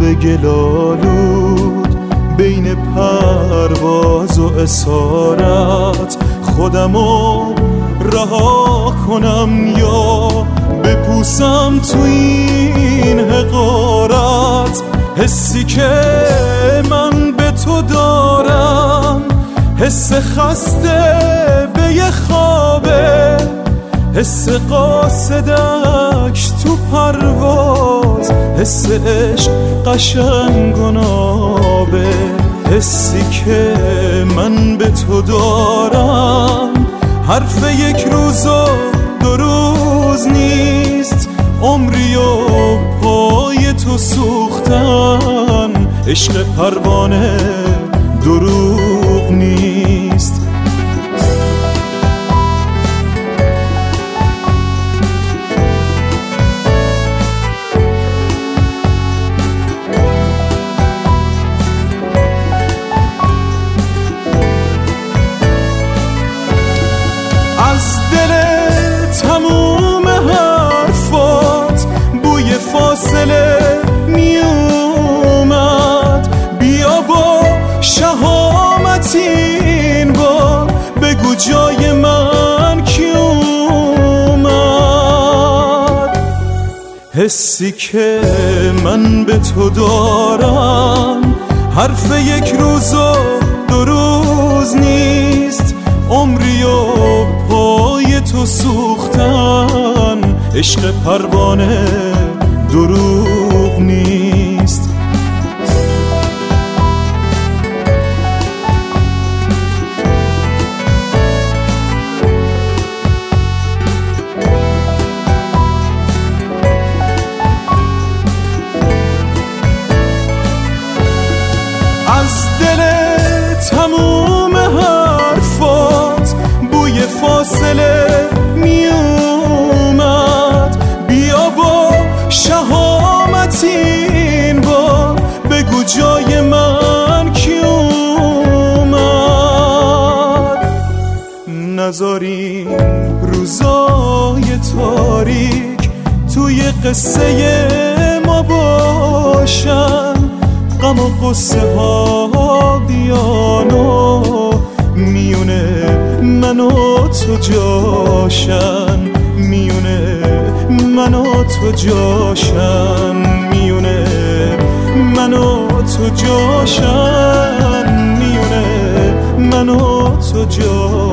خواب گلالود بین پرواز و اسارت خودمو رها کنم یا بپوسم تو این حقارت. حسی که من به تو دارم حس خسته به یه خوابه، حس قاصدک تو پرواز، حس عشق قشنگ و نابه. حسی که من به تو دارم حرف یک روز و 2 روز نیست، عمری و پای تو سوختن، عشق پروانه دروغ نیست. از دل تموم حرفات بوی فاصله می اومد، بیا با شهامت این بار بگو جای من کی اومد. حسی که من به تو دارم حرف یک روز و 2 روز نیست، عمری و پای تو سوختن، عشق پروانه دروغ نیست. از دل تموم حرفات بوی فاصله می اومد، بیا با شهامت این بار بگو جای من کی اومد. نذاری روزای تاریک توی قصه ما باشن، غم و قصه ها بیانو میونه من و تو جاشن، میونه من و تو جاشن، میونه من و تو جاشن، میونه من و تو جاشن.